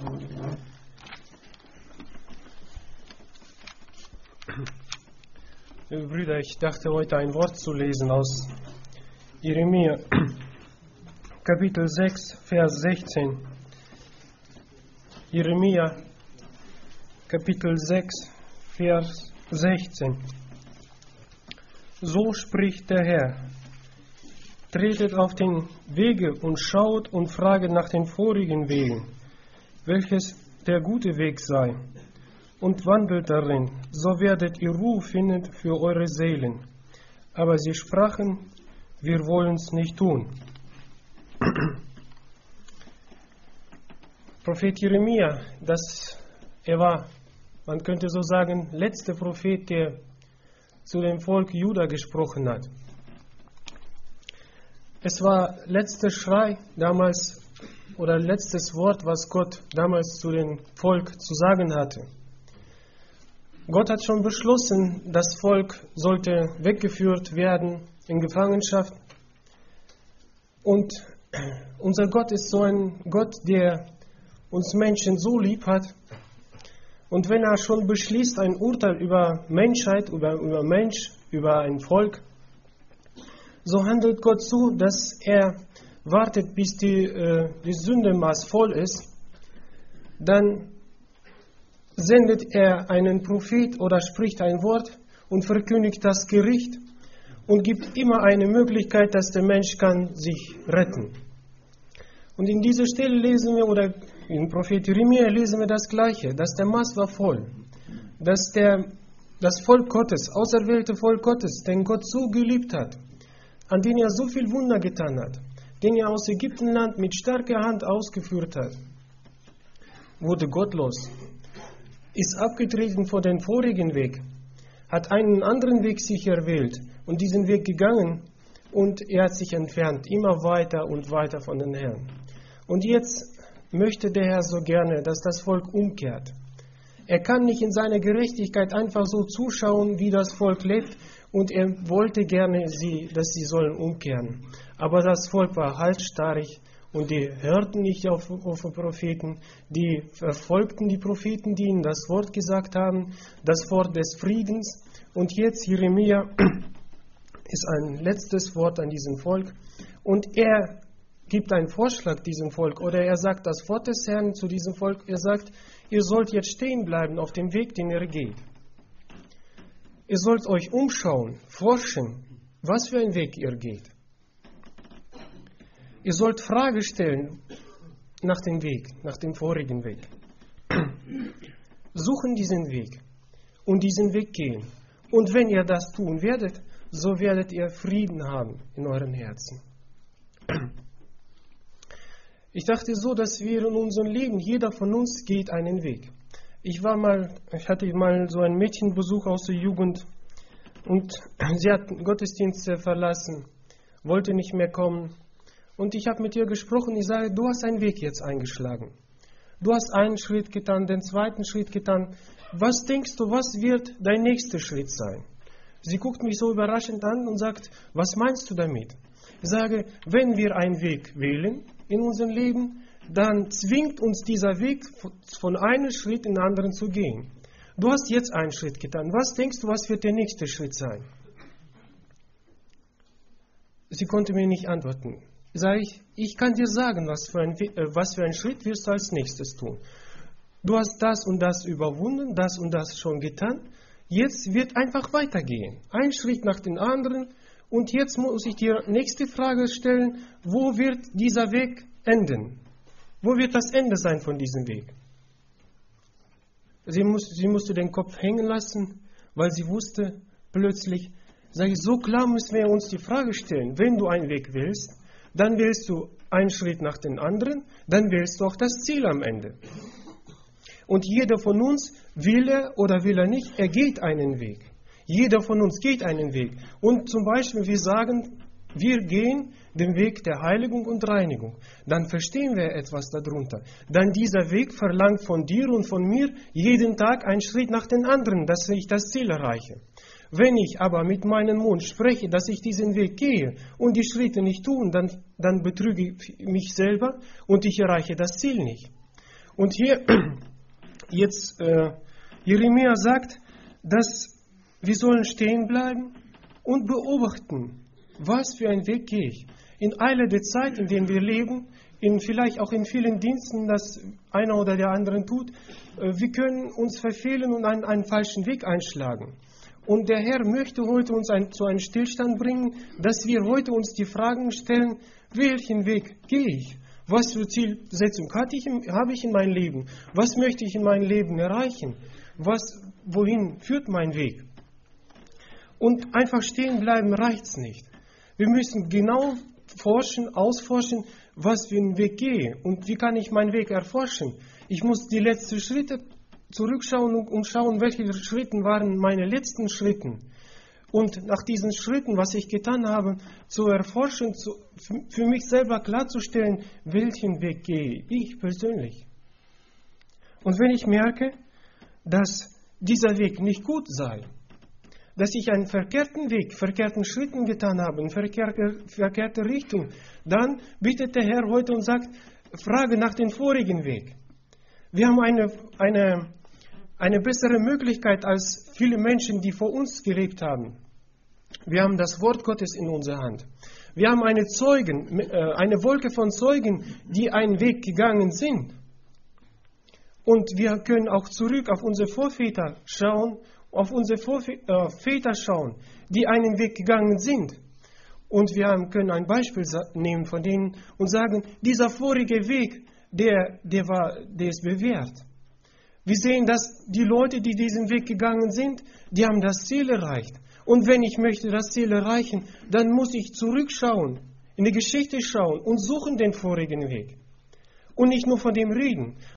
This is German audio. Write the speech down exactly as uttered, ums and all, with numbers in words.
Liebe Brüder, ich dachte heute ein Wort zu lesen aus Jeremia, Kapitel sechs, Vers sechzehn. Jeremia, Kapitel sechs, Vers sechzehn. So spricht der Herr: Tretet auf den Wege und schaut und fraget nach den vorigen Wegen, welches der gute Weg sei, und wandelt darin, so werdet ihr Ruhe finden für eure Seelen. Aber sie sprachen, wir wollen es nicht tun. Prophet Jeremia, das, er war, man könnte so sagen, letzter Prophet, der zu dem Volk Juda gesprochen hat. Es war letzter Schrei damals, oder letztes Wort, was Gott damals zu dem Volk zu sagen hatte. Gott hat schon beschlossen, das Volk sollte weggeführt werden in Gefangenschaft. Und unser Gott ist so ein Gott, der uns Menschen so lieb hat. Und wenn er schon beschließt, ein Urteil über Menschheit, über, über Mensch, über ein Volk, so handelt Gott so, dass er wartet, bis die, äh, die Sündemaß voll ist. Dann sendet er einen Prophet oder spricht ein Wort und verkündigt das Gericht und gibt immer eine Möglichkeit, dass der Mensch kann sich retten. Und in dieser Stelle lesen wir, oder im Prophet Jeremia lesen wir das Gleiche, dass der Maß war voll, dass der, das Volk Gottes, auserwählte Volk Gottes, den Gott so geliebt hat, an den er so viel Wunder getan hat, den er aus Ägyptenland mit starker Hand ausgeführt hat, wurde gottlos, ist abgetreten von dem vorigen Weg, hat einen anderen Weg sich erwählt und diesen Weg gegangen und er hat sich entfernt, immer weiter und weiter von den Herrn. Und jetzt möchte der Herr so gerne, dass das Volk umkehrt. Er kann nicht in seiner Gerechtigkeit einfach so zuschauen, wie das Volk lebt, und er wollte gerne, sie, dass sie sollen umkehren. Aber das Volk war halsstarrig und die hörten nicht auf, auf die Propheten, die verfolgten die Propheten, die ihnen das Wort gesagt haben, das Wort des Friedens. Und jetzt Jeremia ist ein letztes Wort an diesem Volk und er gibt einen Vorschlag diesem Volk, oder er sagt das Wort des Herrn zu diesem Volk, er sagt, ihr sollt jetzt stehen bleiben auf dem Weg, den ihr geht. Ihr sollt euch umschauen, forschen, was für ein Weg ihr geht. Ihr sollt Frage stellen nach dem Weg, nach dem vorigen Weg. Suchen diesen Weg und diesen Weg gehen. Und wenn ihr das tun werdet, so werdet ihr Frieden haben in euren Herzen. Ich dachte so, dass wir in unserem Leben, jeder von uns geht einen Weg. Ich war mal, ich hatte mal so einen Mädchenbesuch aus der Jugend und sie hat den Gottesdienst verlassen, wollte nicht mehr kommen. Und ich habe mit ihr gesprochen, ich sage, du hast einen Weg jetzt eingeschlagen. Du hast einen Schritt getan, den zweiten Schritt getan. Was denkst du, was wird dein nächster Schritt sein? Sie guckt mich so überraschend an und sagt, was meinst du damit? Ich sage, wenn wir einen Weg wählen in unserem Leben, dann zwingt uns dieser Weg von einem Schritt in den anderen zu gehen. Du hast jetzt einen Schritt getan. Was denkst du, was wird der nächste Schritt sein? Sie konnte mir nicht antworten. Sage ich, ich kann dir sagen, was für, ein, was für einen Schritt wirst du als nächstes tun. Du hast das und das überwunden, das und das schon getan. Jetzt wird einfach weitergehen. Ein Schritt nach dem anderen. Und jetzt muss ich dir nächste Frage stellen, wo wird dieser Weg enden? Wo wird das Ende sein von diesem Weg? Sie, muss, sie musste den Kopf hängen lassen, weil sie wusste plötzlich, sage ich, so klar müssen wir uns die Frage stellen, wenn du einen Weg willst, dann wählst du einen Schritt nach dem anderen, dann wählst du auch das Ziel am Ende. Und jeder von uns, will er oder will er nicht, er geht einen Weg. Jeder von uns geht einen Weg. Und zum Beispiel, wir sagen, wir gehen den Weg der Heiligung und Reinigung. Dann verstehen wir etwas darunter. Dann dieser Weg verlangt von dir und von mir jeden Tag einen Schritt nach dem anderen, dass ich das Ziel erreiche. Wenn ich aber mit meinem Mund spreche, dass ich diesen Weg gehe und die Schritte nicht tue, dann, dann betrüge ich mich selber und ich erreiche das Ziel nicht. Und hier jetzt äh, Jeremia sagt, dass wir sollen stehen bleiben und beobachten, was für einen Weg gehe ich. In Eile der Zeit, in der wir leben, in vielleicht auch in vielen Diensten, das einer oder der andere tut, äh, wir können uns verfehlen und einen, einen falschen Weg einschlagen. Und der Herr möchte heute uns ein, zu einem Stillstand bringen, dass wir heute uns die Fragen stellen, welchen Weg gehe ich? Was für Zielsetzung hatte ich, habe ich in meinem Leben? Was möchte ich in meinem Leben erreichen? Was, wohin führt mein Weg? Und einfach stehen bleiben reicht nicht. Wir müssen genau forschen, ausforschen, was für einen Weg gehe und wie kann ich meinen Weg erforschen. Ich muss die letzten Schritte zurückschauen und schauen, welche Schritte waren meine letzten Schritte. Und nach diesen Schritten, was ich getan habe, zu erforschen, zu, für mich selber klarzustellen, welchen Weg gehe ich persönlich. Und wenn ich merke, dass dieser Weg nicht gut sei, dass ich einen verkehrten Weg, verkehrten Schritten getan habe, in verkehrte, verkehrte Richtung, dann bittet der Herr heute und sagt, frage nach dem vorigen Weg. Wir haben eine, eine, eine bessere Möglichkeit als viele Menschen, die vor uns gelebt haben. Wir haben das Wort Gottes in unserer Hand. Wir haben eine Zeugen, eine Wolke von Zeugen, die einen Weg gegangen sind. Und wir können auch zurück auf unsere Vorväter schauen, auf unsere Vorväter schauen, die einen Weg gegangen sind. Und wir haben, können ein Beispiel nehmen von denen und sagen, dieser vorige Weg, der, der, war, der ist bewährt. Wir sehen, dass die Leute, die diesen Weg gegangen sind, die haben das Ziel erreicht. Und wenn ich möchte das Ziel erreichen, dann muss ich zurückschauen, in die Geschichte schauen und suchen den vorigen Weg. Und nicht nur von dem reden.